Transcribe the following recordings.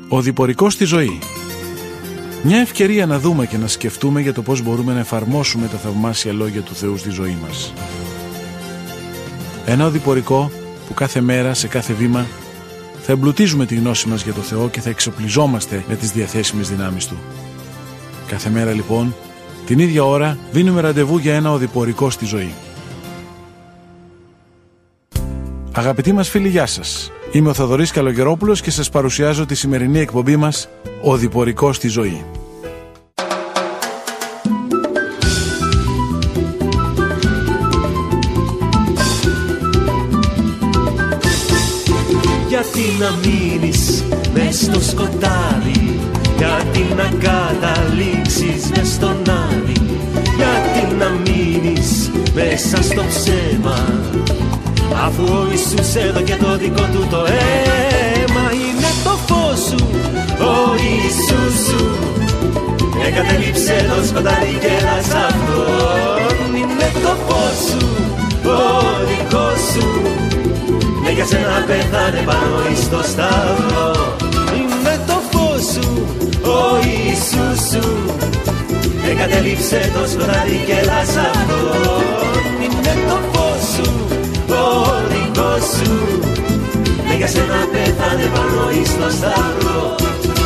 Ο διπορικός στη ζωή. Μια ευκαιρία να δούμε και να σκεφτούμε για το πώς μπορούμε να εφαρμόσουμε τα θαυμάσια λόγια του Θεού στη ζωή μας. Ένα οδηπορικό που κάθε μέρα, σε κάθε βήμα, θα εμπλουτίζουμε τη γνώση μας για το Θεό και θα εξοπλιζόμαστε με τις διαθέσιμες δυνάμεις Του. Κάθε μέρα λοιπόν, την ίδια ώρα, δίνουμε ραντεβού για ένα οδηπορικό στη ζωή. Αγαπητοί μας φίλοι, γεια σας. Είμαι ο Θοδωρής Καλογερόπουλος και σας παρουσιάζω τη σημερινή εκπομπή μας «Οδηπορικό στη ζωή». Γιατί να μείνεις μες στο σκοτάδι, γιατί να καταλήξεις μες στον άδει, γιατί να μείνεις μέσα στο ψέμα, αφού ο Ιησούς έδωκε το δικό του το αίμα. Είναι το φως σου, ο Ιησούς σου, εγκατέλειψε το σκοτάδι και έλα σ' αυτόν. Είναι το φως σου, ο δικός σου, ναι, για σένα πέθανε πάνω εις το σταυρό. Είναι το φως σου, ο Ιησούς σου, εγκατέλειψε το σκοτάδι και έλα σ' αυτόν. Είναι το φως σου, ο δικός σου, ναι, για σένα πέθανε πάνω εις το σταυρό.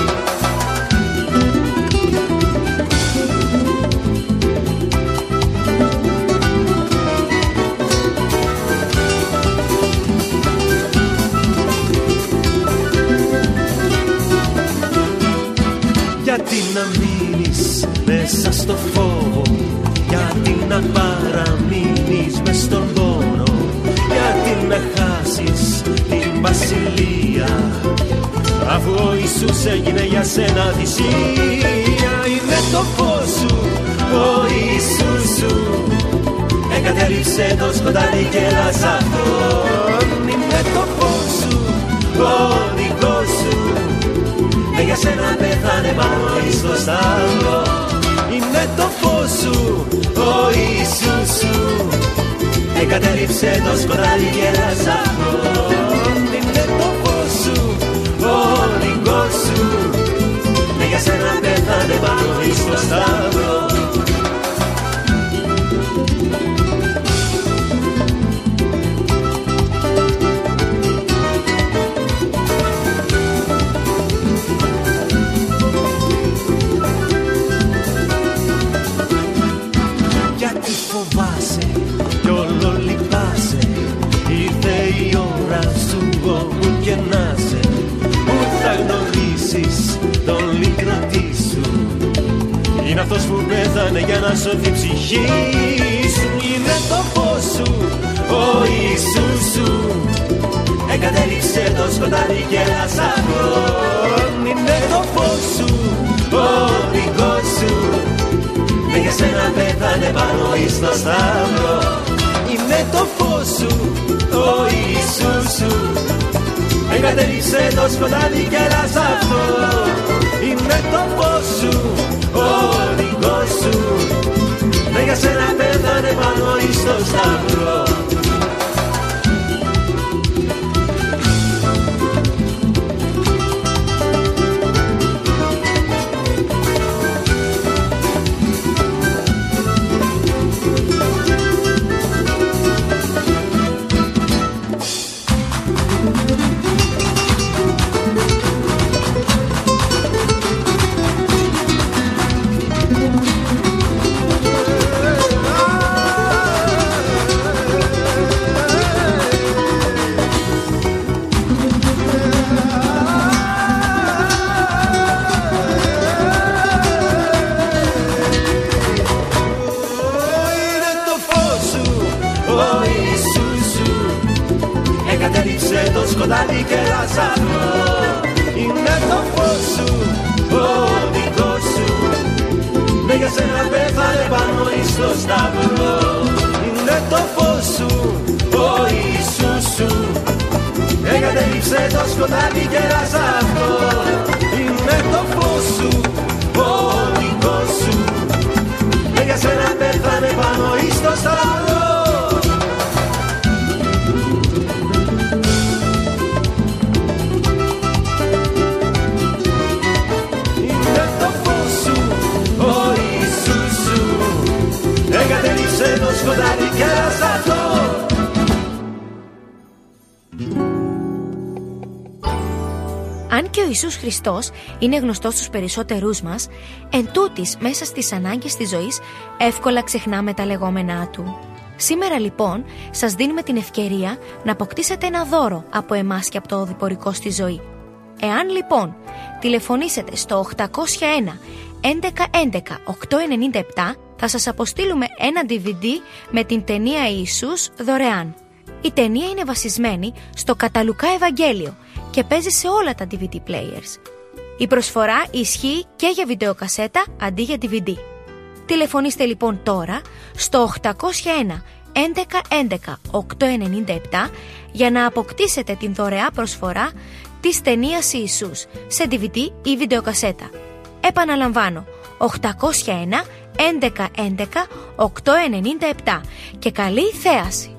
Γιατί να μείνεις μέσα στο φόβο, γιατί να παραμείνεις μες στον πόνο, γιατί να χάσεις την βασιλεία, αφού ο Ιησούς έγινε για σένα θυσία. Είναι το φως σου, ο Ιησούς σου, εγκατέλειψε το σκοτάδι και έλα σ' αυτόν. Είναι το φως σου, ο δικός σου, για σένα πέθανε πάνω εις το σταυρό. Είναι το φως σου, ο Ιησούς σου, εγκατέλειψε το σκοτάδι και έλα σ' αυτόν. Είναι το φως σου, ο δικός σου, για σένα πέθανε πάνω εις το σταυρό. Είναι αυτός που πέθανε για να σωθεί η ψυχή σου. Είναι το φως σου, ο Ιησούς σου, εγκατέλειψε το σκοτάδι και έλα σ' αυτόν. Είναι το φως σου, ο δικός σου, για σένα πέθανε πάνω εις το σταυρό. Είναι το φως σου, ο Ιησούς σου, εγκατέλειψε το σκοτάδι και έλα σ' αυτόν. Είναι το φως σου, ο δικός σου, για σένα πέθανε πάνω εις το σταυρό. Εγκατέλειψε το σκοτάδι και έλα σ' αυτόν. Είναι το φως σου, ο δικός σου, ναι, για σένα πέθανε πάνω εις το σταυρό. Είναι το φως σου, ο Ιησούς σου, εγκατέλειψε το σκοτάδι και έλα σ' αυτόν. Είναι το φως σου, ο δικός σου, ναι, για σένα πέθανε πάνω εις το σταυρό. Αν και ο Ιησούς Χριστός είναι γνωστός στους περισσότερούς μας, εν τούτης μέσα στις ανάγκες της ζωής εύκολα ξεχνάμε τα λεγόμενά Του. Σήμερα λοιπόν σας δίνουμε την ευκαιρία να αποκτήσετε ένα δώρο από εμάς και από το οδηπορικό στη ζωή. Εάν λοιπόν τηλεφωνήσετε στο 801 1111 897, θα σας αποστείλουμε ένα DVD με την ταινία Ιησούς δωρεάν. Η ταινία είναι βασισμένη στο κατά Λουκά Ευαγγέλιο και παίζει σε όλα τα DVD players. Η προσφορά ισχύει και για βιντεοκασέτα αντί για DVD. Τηλεφωνήστε λοιπόν τώρα στο 801 1111 897 για να αποκτήσετε την δωρεά προσφορά της ταινίας Ιησούς σε DVD ή βιντεοκασέτα. Επαναλαμβάνω, 801 1111 897 και καλή θέαση!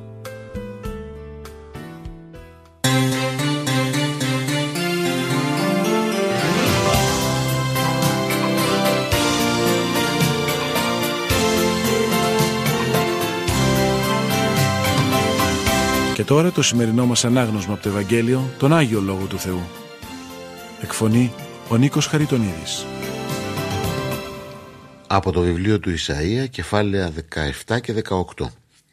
Και τώρα το σημερινό μας ανάγνωσμα από το Ευαγγέλιο, τον Άγιο Λόγο του Θεού. Εκφωνεί ο Νίκος Χαριτονίδης. Από το βιβλίο του Ισαΐα, κεφάλαια 17 και 18.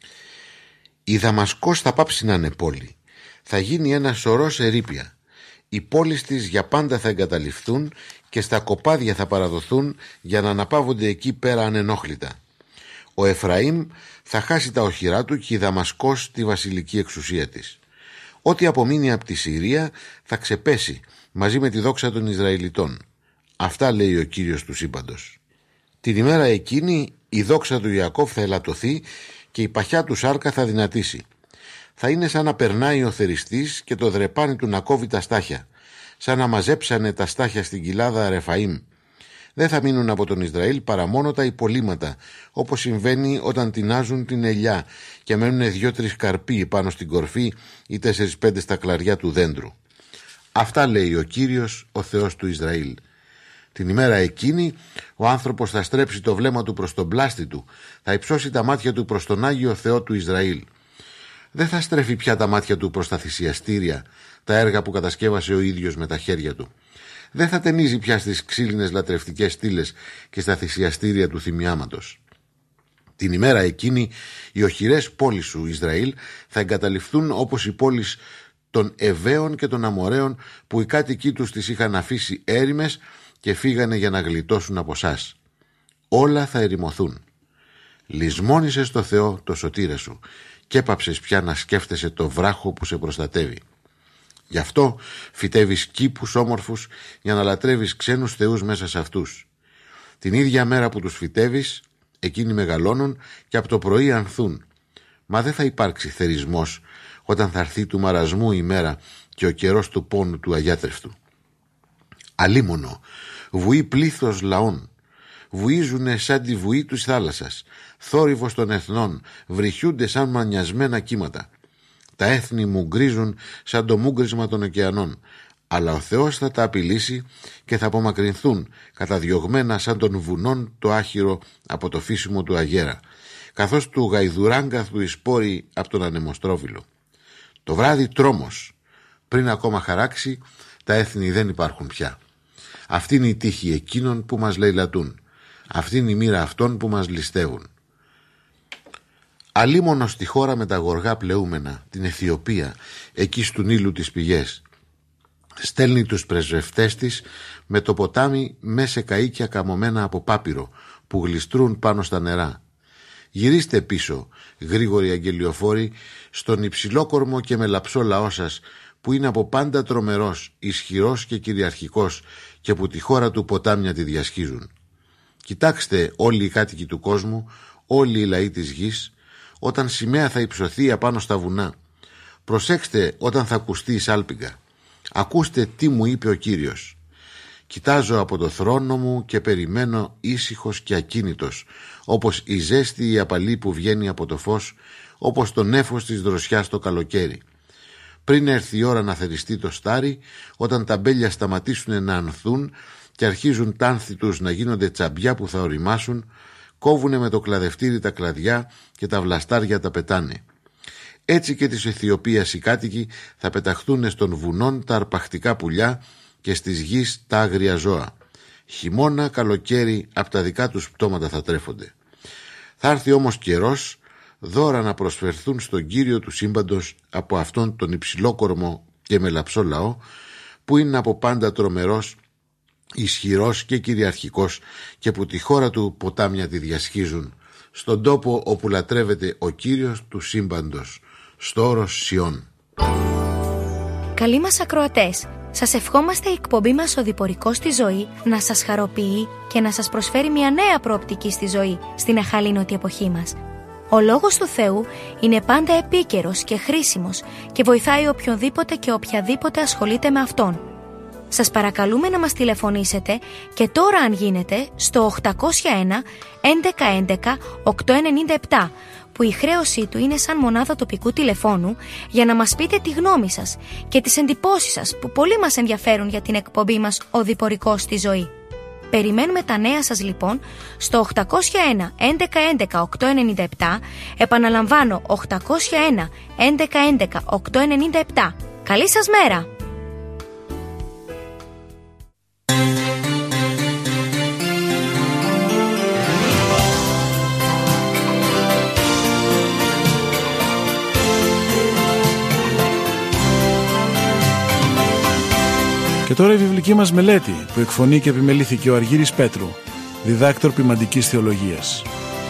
Η Δαμασκός θα πάψει να είναι πόλη. Θα γίνει ένα σωρός ερείπια. Οι πόλεις της για πάντα θα εγκαταλειφθούν και στα κοπάδια θα παραδοθούν για να αναπαύονται εκεί πέρα ανενόχλητα. Ο Εφραήμ θα χάσει τα οχυρά του και η Δαμασκός τη βασιλική εξουσία της. Ό,τι απομείνει από τη Συρία θα ξεπέσει μαζί με τη δόξα των Ισραηλιτών. Αυτά λέει ο Κύριος του σύμπαντος. Την ημέρα εκείνη η δόξα του Ιακώβ θα ελαττωθεί και η παχιά του σάρκα θα δυνατήσει. Θα είναι σαν να περνάει ο θεριστής και το δρεπάνι του να κόβει τα στάχια, σαν να μαζέψανε τα στάχια στην κοιλάδα Ρεφαήμ. Δεν θα μείνουν από τον Ισραήλ παρά μόνο τα υπολείμματα, όπως συμβαίνει όταν τεινάζουν την ελιά και μένουν 2-3 καρποί πάνω στην κορφή ή 4-5 στα κλαριά του δέντρου. Αυτά λέει ο Κύριος, ο Θεός του Ισραήλ. Την ημέρα εκείνη ο άνθρωπος θα στρέψει το βλέμμα του προς τον πλάστη του, θα υψώσει τα μάτια του προς τον Άγιο Θεό του Ισραήλ. Δεν θα στρέφει πια τα μάτια του προς τα θυσιαστήρια, τα έργα που κατασκεύασε ο ίδιος με τα χέρια του. Δεν θα ταινίζει πια στις ξύλινες λατρευτικές στήλες και στα θυσιαστήρια του θυμιάματος. Την ημέρα εκείνη οι οχυρές πόλεις σου Ισραήλ θα εγκαταλειφθούν όπως οι πόλεις των Εβαίων και των Αμοραίων που οι κάτοικοί τους τις είχαν αφήσει έρημες και φύγανε για να γλιτώσουν από εσάς. Όλα θα ερημωθούν. Λησμόνησες το Θεό το σωτήρα σου και έπαψες πια να σκέφτεσαι το βράχο που σε προστατεύει. Γι' αυτό φυτεύεις κήπους όμορφους για να λατρεύεις ξένους θεούς μέσα σε αυτούς. Την ίδια μέρα που τους φυτεύεις, εκείνοι μεγαλώνουν και από το πρωί ανθούν. Μα δεν θα υπάρξει θερισμός όταν θα έρθει του μαρασμού η μέρα και ο καιρός του πόνου του αγιάτρευτου. Αλίμονο, βουεί πλήθος λαών, βουίζουνε σαν τη βουή της θάλασσας, θόρυβος των εθνών, βρυχιούνται σαν μανιασμένα κύματα. Τα έθνη μουγκρίζουν σαν το μούγκρισμα των ωκεανών, αλλά ο Θεός θα τα απειλήσει και θα απομακρυνθούν καταδιωγμένα σαν των βουνών το άχυρο από το φύσιμο του αγέρα, καθώς του γαϊδουράγκαθου η σπόρη από τον ανεμοστρόβιλο. Το βράδυ τρόμος, πριν ακόμα χαράξει, τα έθνη δεν υπάρχουν πια. Αυτή είναι η τύχη εκείνων που μας λαιλατούν. Αυτή είναι η μοίρα αυτών που μας ληστεύουν. Αλίμονο στη χώρα με τα γοργά πλεούμενα, την Αιθιοπία, εκεί στου Νείλου τις πηγές. Στέλνει τους πρεσβευτές της με το ποτάμι μέσα σε καΐκια καμωμένα από πάπυρο που γλιστρούν πάνω στα νερά. Γυρίστε πίσω, γρήγοροι αγγελιοφόροι, στον υψηλόκορμο και μελαψό λαό σας, που είναι από πάντα τρομερός, ισχυρός και κυριαρχικός και που τη χώρα του ποτάμια τη διασχίζουν. Κοιτάξτε όλοι οι κάτοικοι του κόσμου, όλοι οι λαοί της γης, όταν σημαία θα υψωθεί απάνω στα βουνά. Προσέξτε όταν θα ακουστεί η σάλπιγγα. Ακούστε τι μου είπε ο Κύριος. Κοιτάζω από το θρόνο μου και περιμένω ήσυχος και ακίνητος, όπως η ζέστη η απαλή που βγαίνει από το φως, όπως το νέφος της δροσιάς το καλοκαίρι. Πριν έρθει η ώρα να θεριστεί το στάρι, όταν τα μπέλια σταματήσουν να ανθούν και αρχίζουν τα άνθη τους να γίνονται τσαμπιά που θα οριμάσουν, κόβουνε με το κλαδευτήρι τα κλαδιά και τα βλαστάρια τα πετάνε. Έτσι και της Αιθιοπίας οι κάτοικοι θα πεταχτούν στον βουνόν τα αρπακτικά πουλιά και στις γης τα άγρια ζώα. Χειμώνα, καλοκαίρι, από τα δικά τους πτώματα θα τρέφονται. Θα έρθει όμως καιρός δώρα να προσφερθούν στον Κύριο του σύμπαντος από αυτόν τον υψηλόκορμο και μελαψό λαό, που είναι από πάντα τρομερός, ισχυρός και κυριαρχικός, και που τη χώρα του ποτάμια τη διασχίζουν, στον τόπο όπου λατρεύεται ο Κύριος του σύμπαντος, στο όρος Σιών. Καλοί μας ακροατές, σας ευχόμαστε η εκπομπή μας «Ο Διπορικός στη ζωή» να σας χαροποιεί και να σας προσφέρει μια νέα προοπτική στη ζωή στην αχαλήνωτη εποχή μας. Ο Λόγος του Θεού είναι πάντα επίκαιρος και χρήσιμος και βοηθάει οποιονδήποτε και οποιαδήποτε ασχολείται με αυτόν. Σας παρακαλούμε να μας τηλεφωνήσετε και τώρα, αν γίνεται, στο 801 1111 897, που η χρέωσή του είναι σαν μονάδα τοπικού τηλεφώνου, για να μας πείτε τη γνώμη σας και τις εντυπώσεις σας που πολύ μας ενδιαφέρουν για την εκπομπή μας «Ο Διπορικός στη ζωή». Περιμένουμε τα νέα σας λοιπόν στο 801 1111 897, επαναλαμβάνω 801 1111 897. Καλή σας μέρα! Και τώρα η βιβλική μας μελέτη που εκφωνεί και επιμελήθηκε ο Αργύρης Πέτρου, διδάκτορ ποιμαντικής θεολογίας.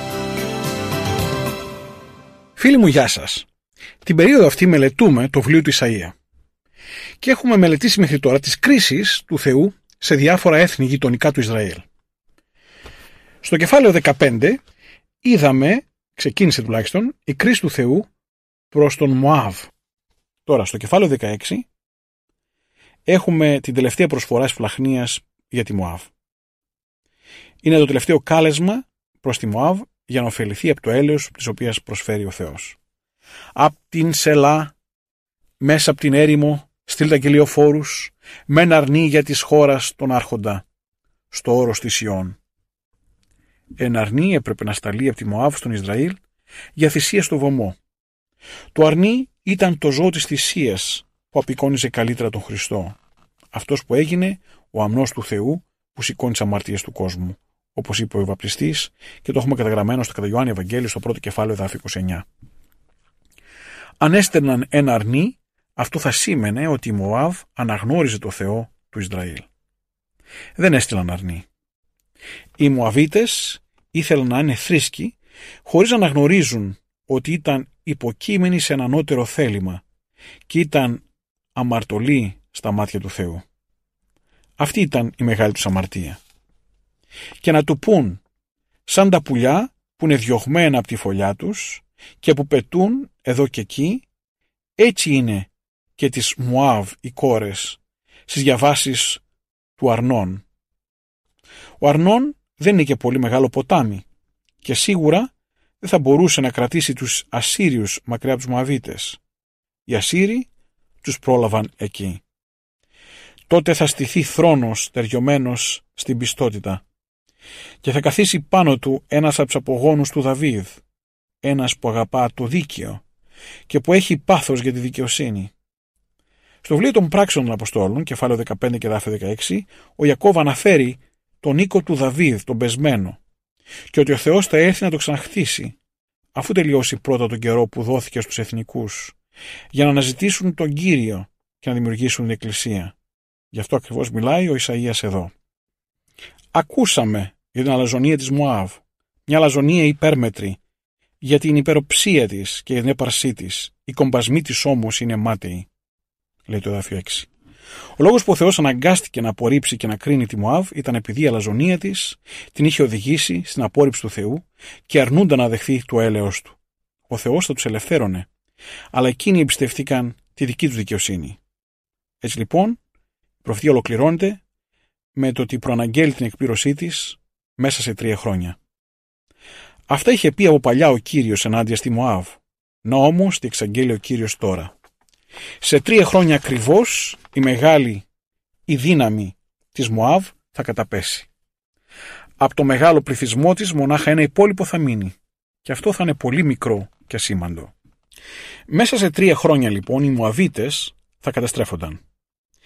Φίλοι μου, γεια σας. Την περίοδο αυτή μελετούμε το βιβλίο του Ισαΐα και έχουμε μελετήσει μέχρι τώρα τις κρίσεις του Θεού σε διάφορα έθνη γειτονικά του Ισραήλ. Στο κεφάλαιο 15 είδαμε, ξεκίνησε τουλάχιστον, η κρίση του Θεού προς τον Μωάβ. Τώρα στο κεφάλαιο 16 έχουμε την τελευταία προσφορά σπλαχνίας για τη Μωάβ. Είναι το τελευταίο κάλεσμα προς τη Μωάβ για να ωφεληθεί από το έλεος της οποίας προσφέρει ο Θεός. Απ' την Σελά, μέσα από την έρημο, στείλ τα κελιοφόρους, μεν αρνεί για της χώρας τον άρχοντα, στο όρος της Σιών. Εν αρνεί έπρεπε να σταλεί από τη Μωάβ στον Ισραήλ για θυσία στο βωμό. Το αρνεί ήταν το ζώο της θυσίας που απεικόνιζε καλύτερα τον Χριστό, αυτός που έγινε ο αμνός του Θεού που σηκώνει τις αμαρτίες του κόσμου, όπως είπε ο βαπτιστής, και το έχουμε καταγραμμένο στο κατά Ιωάννη Ευαγγέλιο στο πρώτο κεφάλαιο εδάφιο 29. Αν έστελναν ένα αρνί, αυτό θα σήμαινε ότι η Μωάβ αναγνώριζε το Θεό του Ισραήλ. Δεν έστειλαν αρνί. Οι Μωαβίτες ήθελαν να είναι θρήσκοι, χωρίς να αναγνωρίζουν ότι ήταν υποκείμενοι σε ένα ανώτερο θέλημα και ήταν αμαρτωλοί στα μάτια του Θεού. Αυτή ήταν η μεγάλη τους αμαρτία. Και να του πούν, σαν τα πουλιά που είναι διωγμένα από τη φωλιά τους και που πετούν εδώ και εκεί, έτσι είναι και τις Μωάβ οι κόρες στις διαβάσεις του Αρνών. Ο Αρνών δεν είναι και πολύ μεγάλο ποτάμι και σίγουρα δεν θα μπορούσε να κρατήσει τους Ασσύριους μακριά από τους Μωαβίτες. Οι Ασσύριοι τους πρόλαβαν εκεί. Τότε θα στηθεί θρόνος τεριωμένος στην πιστότητα και θα καθίσει πάνω του ένας από τους απογόνους του Δαβίδ, ένας που αγαπά το δίκαιο και που έχει πάθος για τη δικαιοσύνη. Στο βιβλίο των Πράξεων των Αποστόλων, κεφάλαιο 15 και εδάφιο 16, ο Ιακώβ αναφέρει τον οίκο του Δαβίδ, τον πεσμένο, και ότι ο Θεός θα έρθει να το ξαναχτίσει, αφού τελειώσει πρώτα τον καιρό που δόθηκε στους εθνικούς, για να αναζητήσουν τον Κύριο και να δημιουργήσουν την Εκκλησία. Γι' αυτό ακριβώς μιλάει ο Ισαΐας εδώ. Ακούσαμε για την αλαζονία της Μωάβ, μια αλαζονία υπέρμετρη, για την υπεροψία της και την έπαρσή της. Οι κομπασμοί της όμως είναι μάταιοι, λέει το εδάφιο 6. Ο λόγος που ο Θεός αναγκάστηκε να απορρίψει και να κρίνει τη Μωάβ ήταν επειδή η αλαζονία της την είχε οδηγήσει στην απόρριψη του Θεού και αρνούνταν να δεχθεί το έλεος του. Ο Θεός θα τους ελευθέρωνε, αλλά εκείνοι εμπιστεύτηκαν τη δική τους δικαιοσύνη. Έτσι λοιπόν, η προφητεία ολοκληρώνεται με το ότι προαναγγέλει την εκπλήρωσή της μέσα σε 3 χρόνια. Αυτά είχε πει από παλιά ο Κύριος ενάντια στη Μωάβ, να όμως τη εξαγγέλει ο Κύριος τώρα. Σε 3 χρόνια ακριβώς η δύναμη της Μωάβ θα καταπέσει. Από το μεγάλο πληθυσμό της μονάχα ένα υπόλοιπο θα μείνει και αυτό θα είναι πολύ μικρό και ασήμαντο. Μέσα σε 3 χρόνια λοιπόν οι Μωαβίτες θα καταστρέφονταν.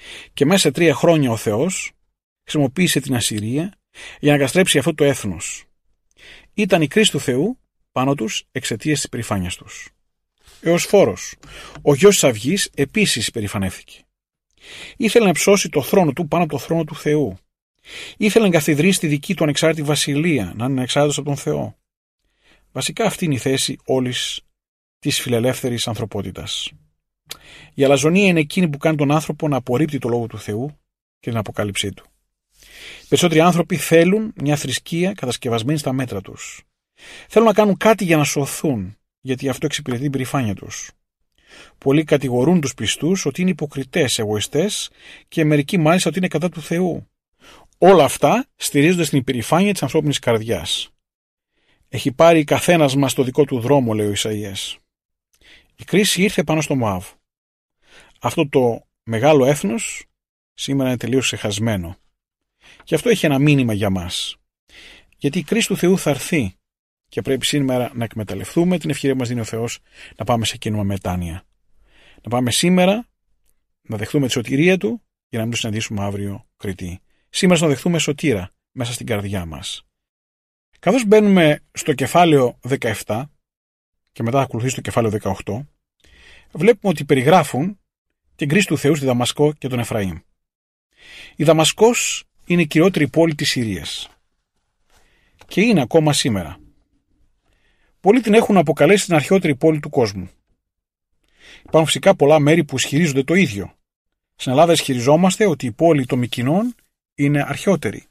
Και μέσα σε 3 χρόνια ο Θεός χρησιμοποίησε την Ασσυρία για να καταστρέψει αυτό το έθνος. Ήταν η κρίση του Θεού πάνω τους εξαιτίας της περηφάνειας τους. Έως Φόρος, ο γιος της Αυγής, επίσης περηφανεύθηκε. Ήθελε να ψώσει το θρόνο του πάνω από το θρόνο του Θεού. Ήθελε να εγκαθιδρύσει τη δική του ανεξάρτητη βασιλεία, να είναι ανεξάρτητος από τον Θεό. Βασικά αυτή είναι η θέση όλης της φιλελεύθερης ανθρωπότητας. Η αλαζονία είναι εκείνη που κάνει τον άνθρωπο να απορρίπτει το λόγο του Θεού και την αποκάλυψή του. Οι περισσότεροι άνθρωποι θέλουν μια θρησκεία κατασκευασμένη στα μέτρα τους. Θέλουν να κάνουν κάτι για να σωθούν, γιατί αυτό εξυπηρετεί την περηφάνεια τους. Πολλοί κατηγορούν τους πιστούς ότι είναι υποκριτές, εγωιστές και μερικοί μάλιστα ότι είναι κατά του Θεού. Όλα αυτά στηρίζονται στην υπερηφάνεια της ανθρώπινης καρδιάς. Έχει πάρει καθένας μας το δικό του δρόμο, λέει ο Ισαΐας. Η κρίση ήρθε πάνω στο Μωάβ. Αυτό το μεγάλο έθνος σήμερα είναι τελείως ξεχασμένο. Και αυτό έχει ένα μήνυμα για μας. Γιατί η κρίση του Θεού θα έρθει και πρέπει σήμερα να εκμεταλλευτούμε την ευκαιρία που μας δίνει ο Θεός να πάμε σε κίνημα μετάνοια. Να πάμε σήμερα να δεχτούμε τη σωτηρία Του για να μην το συναντήσουμε αύριο κριτή. Σήμερα να δεχτούμε σωτήρα μέσα στην καρδιά μας. Καθώς μπαίνουμε στο κεφάλαιο 17 και μετά θα ακολουθήσει το κεφάλαιο 18, βλέπουμε ότι περιγράφουν την κρίση του Θεού στη Δαμασκό και τον Εφραήμ. Η Δαμασκός είναι η κυριότερη πόλη της Συρίας και είναι ακόμα σήμερα. Πολλοί την έχουν αποκαλέσει την αρχαιότερη πόλη του κόσμου. Υπάρχουν φυσικά πολλά μέρη που ισχυρίζονται το ίδιο. Στην Ελλάδα ισχυριζόμαστε ότι η πόλη των Μικηνών είναι αρχαιότερη.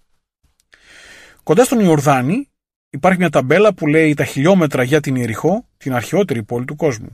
Κοντά στον Ιορδάνη υπάρχει μια ταμπέλα που λέει τα χιλιόμετρα για την Ιεριχώ, την αρχαιότερη πόλη του κόσμου.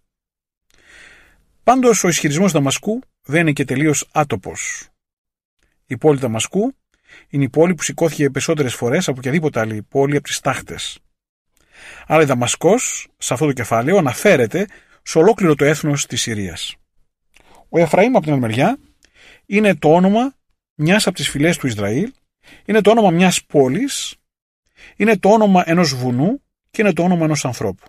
Πάντως ο ισχυρισμός Δαμασκού δεν είναι και τελείως άτοπος. Η πόλη Δαμασκού είναι η πόλη που σηκώθηκε περισσότερες φορές από οποιαδήποτε άλλη πόλη από τις τάχτες. Άρα η Δαμασκός σε αυτό το κεφάλαιο αναφέρεται σε ολόκληρο το έθνος της Συρίας. Ο Εφραήμ από την άλλη μεριά είναι το όνομα μιας από τις φυλές του Ισραήλ, είναι το όνομα μιας πόλης, είναι το όνομα ενός βουνού και είναι το όνομα ενός ανθρώπου.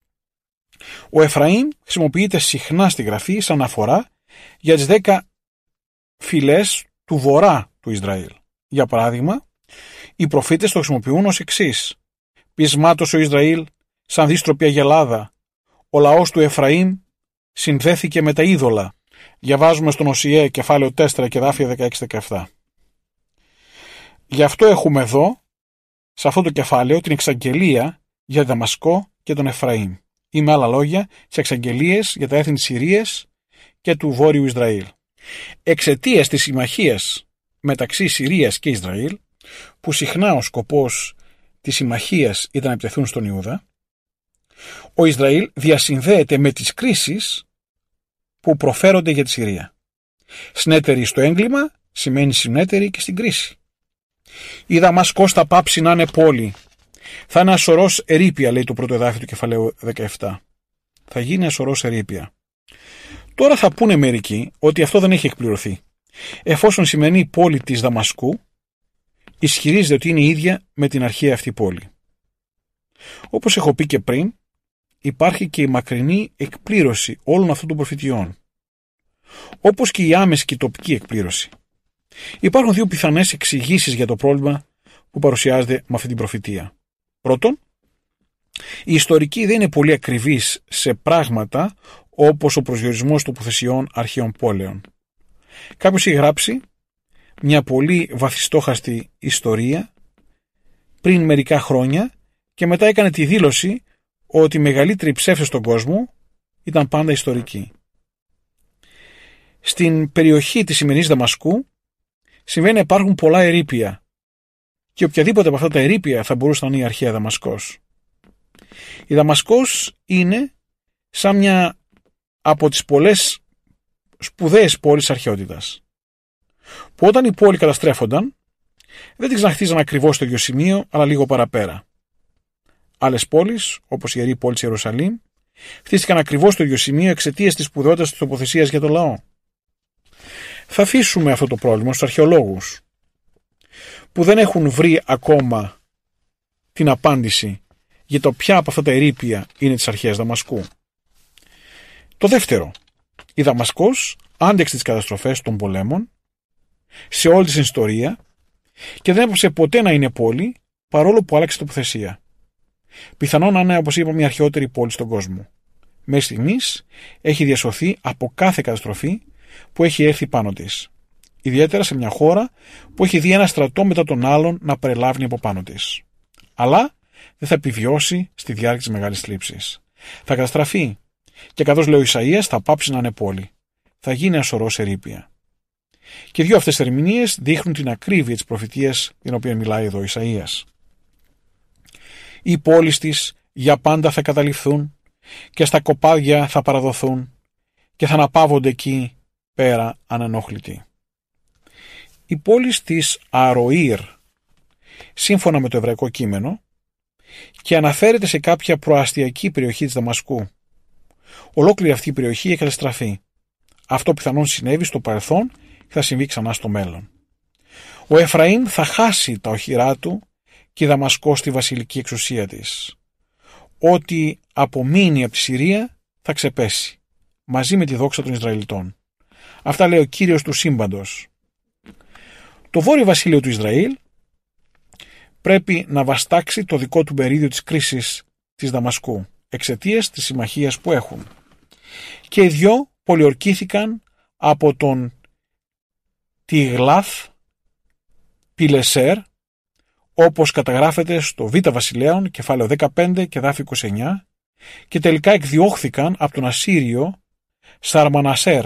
Ο Εφραήμ χρησιμοποιείται συχνά στη Γραφή σαν αναφορά για τις 10 φυλές του βορρά του Ισραήλ. Για παράδειγμα, οι προφήτες το χρησιμοποιούν ως εξής: «Πεισμάτος ο Ισραήλ σαν δίστροπη αγελάδα, ο λαός του Εφραήμ συνδέθηκε με τα είδωλα». Διαβάζουμε στον Οσιέ κεφάλαιο 4 και εδάφια 16-17. Γι' αυτό έχουμε εδώ, σε αυτό το κεφάλαιο, την εξαγγελία για Δαμασκό και τον Εφραήμ. Ή με άλλα λόγια, τις εξαγγελίες για τα έθνη της Συρίας και του Βόρειου Ισραήλ. Εξαιτίας της συμμαχίας μεταξύ Συρίας και Ισραήλ, που συχνά ο σκοπός της συμμαχίας ήταν να επιτεθούν στον Ιούδα, ο Ισραήλ διασυνδέεται με τις κρίσεις που προφέρονται για τη Συρία. Συνέτερη στο έγκλημα σημαίνει συνέτερη και στην κρίση. Η Δαμασκός θα πάψει να είναι πόλη. Θα είναι ασωρός ερείπια, λέει το πρώτο εδάφιο του κεφαλαίου 17. Θα γίνει ασωρός ερείπια. Τώρα θα πούνε μερικοί ότι αυτό δεν έχει εκπληρωθεί, εφόσον η σημερινή πόλη της Δαμασκού ισχυρίζεται ότι είναι η ίδια με την αρχαία αυτή πόλη. Όπως έχω πει και πριν, υπάρχει και η μακρινή εκπλήρωση όλων αυτών των προφητιών, όπως και η άμεση και η τοπική εκπλήρωση. Υπάρχουν 2 πιθανές εξηγήσεις για το πρόβλημα που παρουσιάζεται με αυτή την προφητεία. Πρώτον, οι ιστορικοί δεν είναι πολύ ακριβείς σε πράγματα όπως ο προσδιορισμός τοποθεσιών αρχαίων πόλεων. Κάποιος έχει γράψει μια πολύ βαθιστόχαστη ιστορία πριν μερικά χρόνια και μετά έκανε τη δήλωση ότι οι μεγαλύτεροι ψεύτες στον κόσμο ήταν πάντα ιστορικοί. Στην περιοχή της σημερινής Δαμασκού συμβαίνει να υπάρχουν πολλά ερείπια και οποιαδήποτε από αυτά τα ερείπια θα μπορούσε να είναι η αρχαία Δαμασκός. Η Δαμασκός είναι σαν μια από τις πολλές σπουδαίες πόλεις αρχαιότητας, που όταν οι πόλοι καταστρέφονταν δεν την ξαναχτίζαν ακριβώς στο ίδιο σημείο, αλλά λίγο παραπέρα. Άλλες πόλεις, όπως η Ιερή Πόλη της Ιερουσαλήμ, χτίστηκαν ακριβώς στο ίδιο σημείο εξαιτίας της σπουδαιότητας της τοποθεσίας για το λαό. Θα αφήσουμε αυτό το πρόβλημα στους αρχαιολόγους, που δεν έχουν βρει ακόμα την απάντηση για το ποια από αυτά τα ερείπια είναι της αρχαίας Δαμασκού. Το δεύτερο, η Δαμασκός άντεξε τις καταστροφές των πολέμων σε όλη την ιστορία και δεν έπαψε ποτέ να είναι πόλη, παρόλο που άλλαξε τοποθεσία. Πιθανόν να είναι, όπως είπαμε, η αρχαιότερη πόλη στον κόσμο. Μέχρι στιγμής έχει διασωθεί από κάθε καταστροφή που έχει έρθει πάνω της. Ιδιαίτερα σε μια χώρα που έχει δει ένα στρατό μετά τον άλλον να παρελάβει από πάνω της. Αλλά δεν θα επιβιώσει στη διάρκεια της μεγάλης θλίψης. Θα καταστραφεί και, καθώς λέει ο Ισαΐας, θα πάψει να είναι πόλη. Θα γίνει ένα σωρό ερείπια. Και δύο αυτές ερμηνείες δείχνουν την ακρίβεια της προφητείας την οποία μιλάει εδώ ο Ισαΐας. Οι πόλεις της για πάντα θα καταληφθούν και στα κοπάδια θα παραδοθούν και θα αναπαύονται εκεί πέρα ανενόχλητοι. Η πόλη της Αροήρ, σύμφωνα με το εβραϊκό κείμενο, και αναφέρεται σε κάποια προαστιακή περιοχή της Δαμασκού. Ολόκληρη αυτή η περιοχή έχει καταστραφεί. Αυτό πιθανόν συνέβη στο παρελθόν και θα συμβεί ξανά στο μέλλον. Ο Εφραήμ θα χάσει τα οχυρά του και η Δαμασκός στη βασιλική εξουσία της. Ό,τι απομείνει από τη Συρία θα ξεπέσει, μαζί με τη δόξα των Ισραηλιτών. Αυτά λέει ο Κύριος του σύμπαντος. Το βόρειο βασίλειο του Ισραήλ πρέπει να βαστάξει το δικό του μερίδιο της κρίσης της Δαμασκού, εξαιτίας της συμμαχίας που έχουν. Και οι δυο πολιορκήθηκαν από τον Τιγλάθ Πιλεσέρ, όπως καταγράφεται στο Β' Βασιλέων, κεφάλαιο 15 και εδάφιο 29, και τελικά εκδιώχθηκαν από τον Ασσύριο Σαρμανασέρ,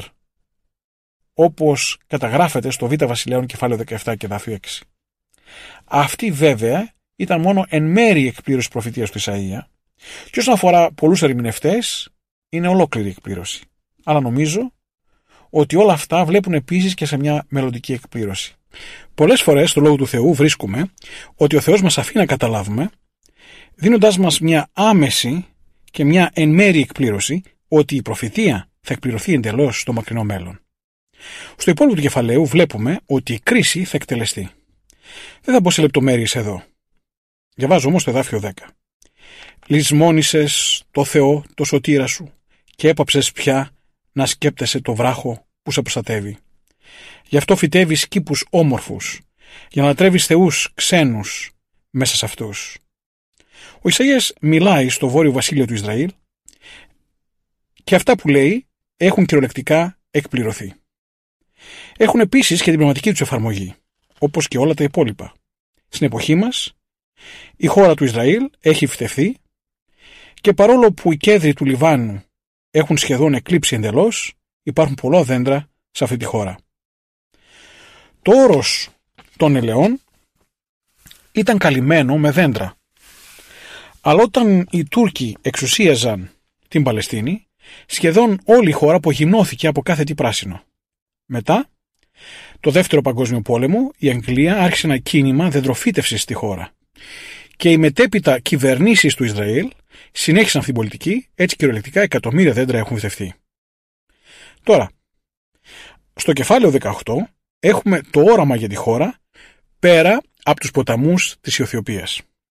όπως καταγράφεται στο Β' Βασιλέων, κεφάλαιο 17 και εδάφιο 6. Αυτή βέβαια ήταν μόνο εν μέρει εκπλήρωση προφητείας του Ισαΐα, και όσον αφορά πολλούς ερμηνευτές είναι ολόκληρη εκπλήρωση. Αλλά νομίζω ότι όλα αυτά βλέπουν επίσης και σε μια μελλοντική εκπλήρωση. Πολλές φορές στο Λόγο του Θεού βρίσκουμε ότι ο Θεός μας αφήνει να καταλάβουμε, δίνοντάς μας μια άμεση και μια εν μέρει εκπλήρωση, ότι η προφητεία θα εκπληρωθεί εντελώς στο μακρινό μέλλον. Στο υπόλοιπο του κεφαλαίου βλέπουμε ότι η κρίση θα εκτελεστεί. Δεν θα μπω σε λεπτομέρειες εδώ. Διαβάζω όμως το εδάφιο 10. Λησμόνησες το Θεό, το σωτήρα σου, και έπαψες πια να σκέπτεσαι το βράχο που σε προστατεύει. Γι' αυτό φυτεύεις κήπους όμορφους, για να λατρεύεις θεούς ξένους μέσα σε αυτούς. Ο Ισαΐας μιλάει στο βόρειο βασίλειο του Ισραήλ και αυτά που λέει έχουν κυριολεκτικά εκπληρωθεί. Έχουν επίσης και την πνευματική τους εφαρμογή, όπως και όλα τα υπόλοιπα. Στην εποχή μας, η χώρα του Ισραήλ έχει φυτευθεί και παρόλο που οι κέδροι του Λιβάνου έχουν σχεδόν εκλείψει εντελώς, υπάρχουν πολλά δέντρα σε αυτή τη χώρα. Το όρος των ελαιών ήταν καλυμμένο με δέντρα. Αλλά όταν οι Τούρκοι εξουσίαζαν την Παλαιστίνη, σχεδόν όλη η χώρα απογυμνώθηκε από κάθε τι πράσινο. Μετά, το δεύτερο παγκόσμιο πόλεμο, η Αγγλία άρχισε ένα κίνημα δεντροφύτευσης στη χώρα. Και οι μετέπειτα κυβερνήσεις του Ισραήλ συνέχισαν αυτή την πολιτική, έτσι κυριολεκτικά εκατομμύρια δέντρα έχουν φυτευτεί. Τώρα, στο κεφάλαιο 18 έχουμε το όραμα για τη χώρα πέρα από τους ποταμούς της Αιθιοπίας.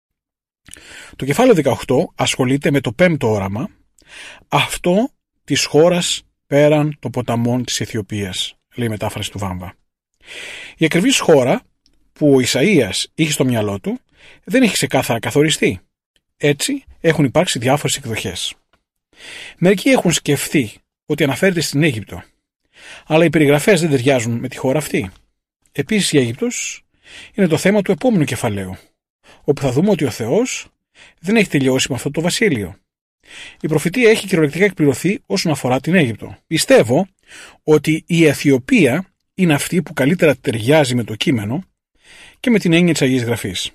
Το κεφάλαιο 18 ασχολείται με το πέμπτο όραμα, αυτό της χώρας πέραν των ποταμών της Αιθιοπίας, λέει η μετάφραση του Βάμβα. Η ακριβής χώρα που ο Ισαΐας είχε στο μυαλό του δεν έχει ξεκάθαρα καθοριστεί. Έτσι έχουν υπάρξει διάφορες εκδοχές. Μερικοί έχουν σκεφτεί ότι αναφέρεται στην Αίγυπτο, αλλά οι περιγραφές δεν ταιριάζουν με τη χώρα αυτή. Επίσης η Αίγυπτος είναι το θέμα του επόμενου κεφαλαίου, όπου θα δούμε ότι ο Θεός δεν έχει τελειώσει με αυτό το βασίλειο. Η προφητεία έχει κυριολεκτικά εκπληρωθεί όσον αφορά την Αίγυπτο. Πιστεύω ότι η Αιθιοπία είναι αυτή που καλύτερα ταιριάζει με το κείμενο και με την έννοια της Αγίας Γραφής.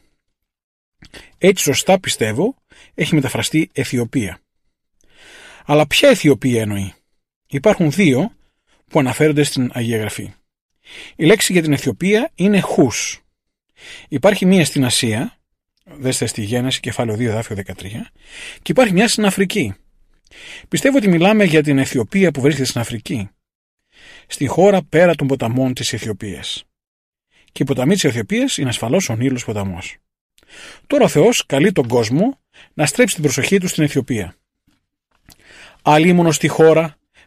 Έτσι σωστά πιστεύω έχει μεταφραστεί Αιθιοπία. Αλλά ποια Αιθιοπία εννοεί? Υπάρχουν δύο που αναφέρονται στην Αγία Γραφή. Η λέξη για την Αιθιοπία είναι Χους. Υπάρχει μία στην Ασία, δέστε στη Γένεση κεφάλαιο 2 εδάφιο 13, και υπάρχει μια στην Αφρική. Πιστεύω ότι μιλάμε για την Αιθιοπία που βρίσκεται στην Αφρική, στη χώρα πέρα των ποταμών της Αιθιοπίας. Και οι ποταμοί της Αιθιοπίας είναι ασφαλώς ο Νείλος ποταμός. Τώρα ο Θεός καλεί τον κόσμο να στρέψει την προσοχή του στην Αιθιοπία. Αλίμονο στη χώρα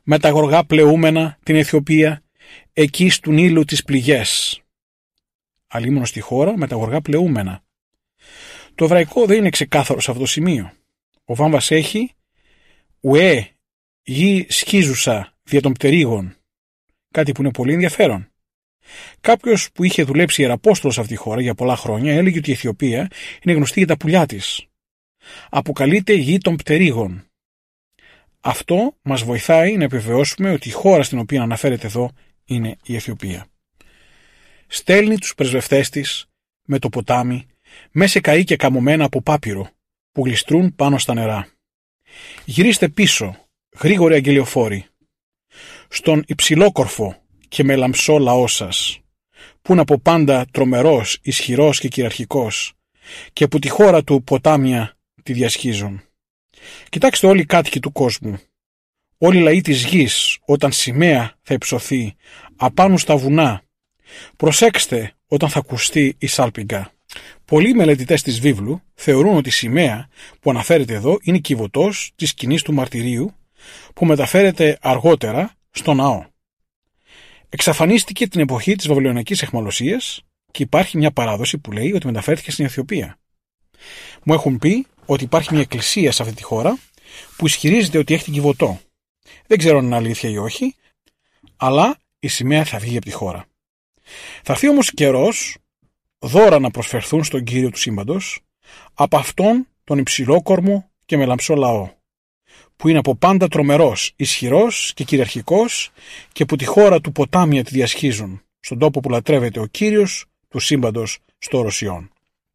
με τα γοργά πλεούμενα την Αιθιοπία, εκεί στου Νείλου τις πληγές. Αλίμονο στη χώρα με τα γοργά πλεούμενα. Το εβραϊκό δεν είναι ξεκάθαρο σε αυτό το σημείο. Ο Βάμβας έχει ουέ γη σχίζουσα δια των πτερίγων, κάτι που είναι πολύ ενδιαφέρον. Κάποιος που είχε δουλέψει ιεραπόστολος σε αυτή τη χώρα για πολλά χρόνια έλεγε ότι η Αιθιοπία είναι γνωστή για τα πουλιά της. Αποκαλείται γη των πτερίγων. Αυτό μας βοηθάει να επιβεβαιώσουμε ότι η χώρα στην οποία αναφέρεται εδώ είναι η Αιθιοπία. Στέλνει τους πρεσβευτές της με το ποτάμι μέσα καΐκια καμωμένα από πάπυρο που γλιστρούν πάνω στα νερά. Γυρίστε πίσω, γρήγοροι αγγελιοφόροι, στον υψηλόκορφο και με λαμψό λαό σας, που είναι από πάντα τρομερός, ισχυρός και κυριαρχικός και που τη χώρα του ποτάμια τη διασχίζουν. Κοιτάξτε όλοι οι κάτοικοι του κόσμου, όλοι οι λαοί της γης όταν σημαία θα υψωθεί απάνω στα βουνά. Προσέξτε όταν θα ακουστεί η σάλπιγγα. Πολλοί μελετητές της βίβλου θεωρούν ότι η σημαία που αναφέρεται εδώ είναι κυβωτός της σκηνής του μαρτυρίου που μεταφέρεται αργότερα στο ναό. Εξαφανίστηκε την εποχή της Βαβυλωνιακής αιχμαλωσίας και υπάρχει μια παράδοση που λέει ότι μεταφέρθηκε στην Αιθιοπία. Μου έχουν πει ότι υπάρχει μια εκκλησία σε αυτή τη χώρα που ισχυρίζεται ότι έχει την κυβωτό. Δεν ξέρω αν είναι αλήθεια ή όχι, αλλά η σημαία θα βγει από τη χώρα. Θα έρθει όμως καιρός δώρα να προσφερθούν στον Κύριο του σύμπαντος από αυτόν τον υψηλόκορμο και με λαμψό λαό, που είναι από πάντα τρομερός, ισχυρός και κυριαρχικός και που τη χώρα του ποτάμια τη διασχίζουν, στον τόπο που λατρεύεται ο Κύριος του σύμπαντος στο Ρωσιόν.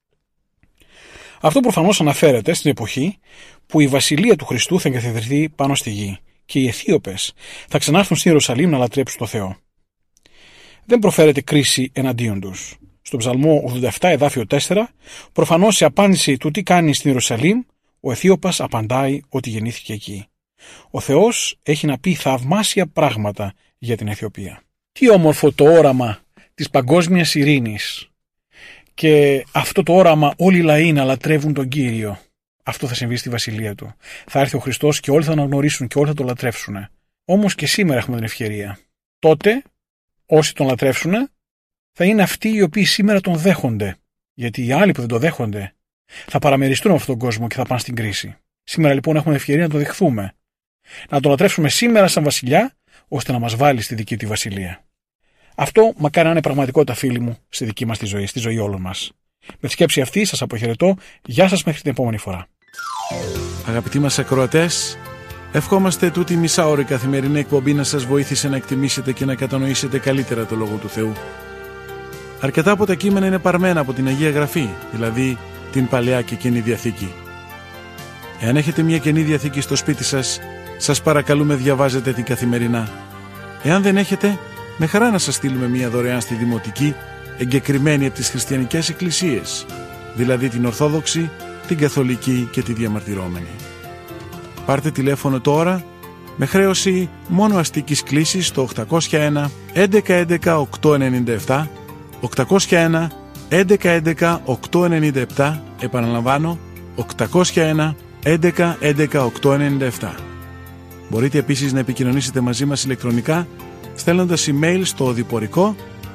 Αυτό προφανώς αναφέρεται στην εποχή που η βασιλεία του Χριστού θα εγκαθιδρυθεί πάνω στη γη και οι Αιθίωπες θα ξανάρθουν στην Ιερουσαλήμ να λατρέψουν τον Θεό. Δεν προφέρεται κρίση εναντίον τους. Στον Ψαλμό 87 εδάφιο 4, προφανώς σε απάντηση του τι κάνει στην Ιερουσαλήμ, ο Αιθίωπας απαντάει ότι γεννήθηκε εκεί. Ο Θεός έχει να πει θαυμάσια πράγματα για την Αιθιοπία. Τι όμορφο το όραμα της παγκόσμιας ειρήνης και αυτό το όραμα όλοι οι λαοί να λατρεύουν τον Κύριο. Αυτό θα συμβεί στη βασιλεία του. Θα έρθει ο Χριστός και όλοι θα αναγνωρίσουν και όλοι θα τον λατρεύσουν. Όμως και σήμερα έχουμε την ευκαιρία. Τότε όσοι τον λατρεύσουν θα είναι αυτοί οι οποίοι σήμερα τον δέχονται. Γιατί οι άλλοι που δεν τον δέχονται θα παραμεριστούν από αυτόν τον κόσμο και θα πάνε στην κρίση. Σήμερα λοιπόν έχουμε ευκαιρία να το δεχθούμε. Να τον λατρεύσουμε σήμερα σαν βασιλιά, ώστε να μας βάλει στη δική του βασιλεία. Αυτό μακάρι να είναι πραγματικότητα, φίλοι μου, στη δική μας τη ζωή, στη ζωή όλων μας. Με τη σκέψη αυτή σας αποχαιρετώ. Γεια σας μέχρι την επόμενη φορά. Αγαπητοί μας ακροατές, ευχόμαστε τούτη μισάωρη καθημερινή εκπομπή να σας βοήθησε να εκτιμήσετε και να κατανοήσετε καλύτερα το Λόγο του Θεού. Αρκετά από τα κείμενα είναι παρμένα από την Αγία Γραφή, δηλαδή την Παλαιά και Καινή Διαθήκη. Εάν έχετε μια Καινή Διαθήκη στο σπίτι σας, σας παρακαλούμε διαβάζετε την καθημερινά. Εάν δεν έχετε, με χαρά να σας στείλουμε μια δωρεάν στη Δημοτική, εγκεκριμένη από τις χριστιανικές εκκλησίες, δηλαδή την Ορθόδοξη, την Καθολική και τη Διαμαρτυρόμενη. Πάρτε τηλέφωνο τώρα με χρέωση μόνο αστικής κλήσης στο 801 1111 897, 801 1111 897, επαναλαμβάνω 801 1111 897. Μπορείτε επίσης να επικοινωνήσετε μαζί μας ηλεκτρονικά στέλνοντας email στο οδηπορικό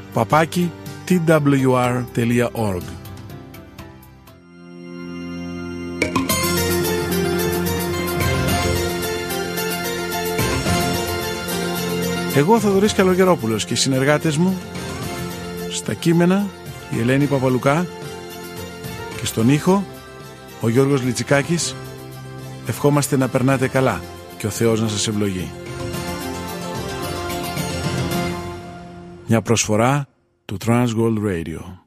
@twr.org. Εγώ Θοδωρής Καλογερόπουλος και οι συνεργάτες μου στα κείμενα η Ελένη Παπαλουκά και στον ήχο ο Γιώργος Λιτσικάκης ευχόμαστε να περνάτε καλά και ο Θεός να σας ευλογεί. Μια προσφορά του Transworld Radio.